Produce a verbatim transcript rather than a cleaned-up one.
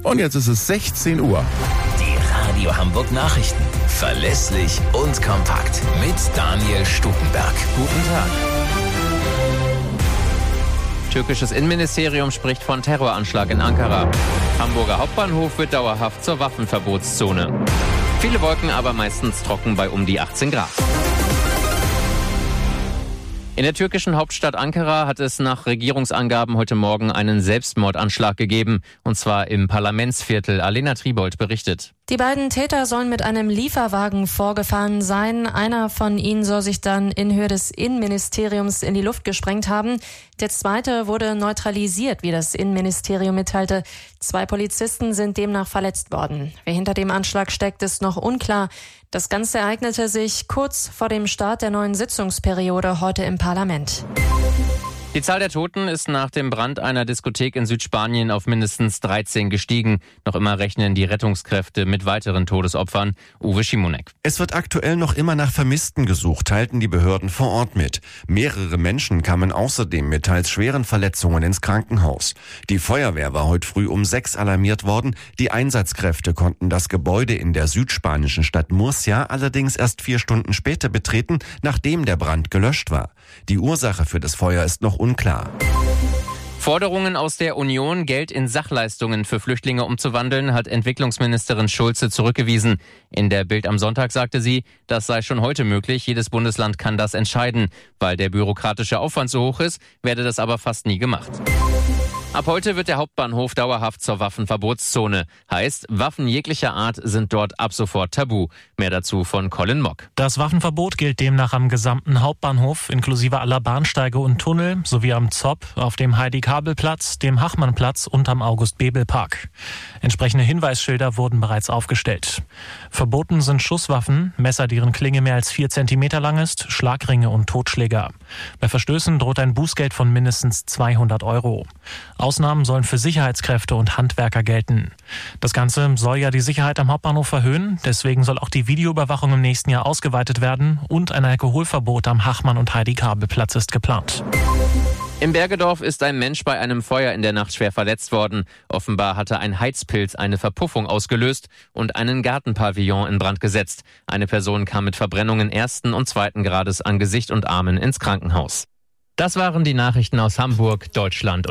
Und jetzt ist es sechzehn Uhr. Die Radio Hamburg Nachrichten. Verlässlich und kompakt. Mit Daniel Stukenberg. Guten Tag. Türkisches Innenministerium spricht von Terroranschlag in Ankara. Hamburger Hauptbahnhof wird dauerhaft zur Waffenverbotszone. Viele Wolken, aber meistens trocken bei um die achtzehn Grad. In der türkischen Hauptstadt Ankara hat es nach Regierungsangaben heute Morgen einen Selbstmordanschlag gegeben, und zwar im Parlamentsviertel. Alena Tribold berichtet. Die beiden Täter sollen mit einem Lieferwagen vorgefahren sein. Einer von ihnen soll sich dann in Höhe des Innenministeriums in die Luft gesprengt haben. Der zweite wurde neutralisiert, wie das Innenministerium mitteilte. Zwei Polizisten sind demnach verletzt worden. Wer hinter dem Anschlag steckt, ist noch unklar. Das Ganze ereignete sich kurz vor dem Start der neuen Sitzungsperiode heute im Parlament. Die Zahl der Toten ist nach dem Brand einer Diskothek in Südspanien auf mindestens dreizehn gestiegen. Noch immer rechnen die Rettungskräfte mit weiteren Todesopfern. Uwe Schimonek. Es wird aktuell noch immer nach Vermissten gesucht, teilten die Behörden vor Ort mit. Mehrere Menschen kamen außerdem mit teils schweren Verletzungen ins Krankenhaus. Die Feuerwehr war heute früh um sechs alarmiert worden. Die Einsatzkräfte konnten das Gebäude in der südspanischen Stadt Murcia allerdings erst vier Stunden später betreten, nachdem der Brand gelöscht war. Die Ursache für das Feuer ist noch unklar. Forderungen aus der Union, Geld in Sachleistungen für Flüchtlinge umzuwandeln, hat Entwicklungsministerin Schulze zurückgewiesen. In der Bild am Sonntag sagte sie, das sei schon heute möglich, jedes Bundesland kann das entscheiden. Weil der bürokratische Aufwand so hoch ist, werde das aber fast nie gemacht. Ab heute wird der Hauptbahnhof dauerhaft zur Waffenverbotszone. Heißt, Waffen jeglicher Art sind dort ab sofort tabu. Mehr dazu von Colin Mock. Das Waffenverbot gilt demnach am gesamten Hauptbahnhof, inklusive aller Bahnsteige und Tunnel, sowie am Zopp, auf dem Heidi-Kabel-Platz, dem Hachmann-Platz und am August-Bebel-Park. Entsprechende Hinweisschilder wurden bereits aufgestellt. Verboten sind Schusswaffen, Messer, deren Klinge mehr als vier Zentimeter lang ist, Schlagringe und Totschläger. Bei Verstößen droht ein Bußgeld von mindestens zweihundert Euro. Ausnahmen sollen für Sicherheitskräfte und Handwerker gelten. Das Ganze soll ja die Sicherheit am Hauptbahnhof erhöhen. Deswegen soll auch die Videoüberwachung im nächsten Jahr ausgeweitet werden. Und ein Alkoholverbot am Hachmann- und Heidi-Kabel-Platz ist geplant. Im Bergedorf ist ein Mensch bei einem Feuer in der Nacht schwer verletzt worden. Offenbar hatte ein Heizpilz eine Verpuffung ausgelöst und einen Gartenpavillon in Brand gesetzt. Eine Person kam mit Verbrennungen ersten und zweiten Grades an Gesicht und Armen ins Krankenhaus. Das waren die Nachrichten aus Hamburg, Deutschland.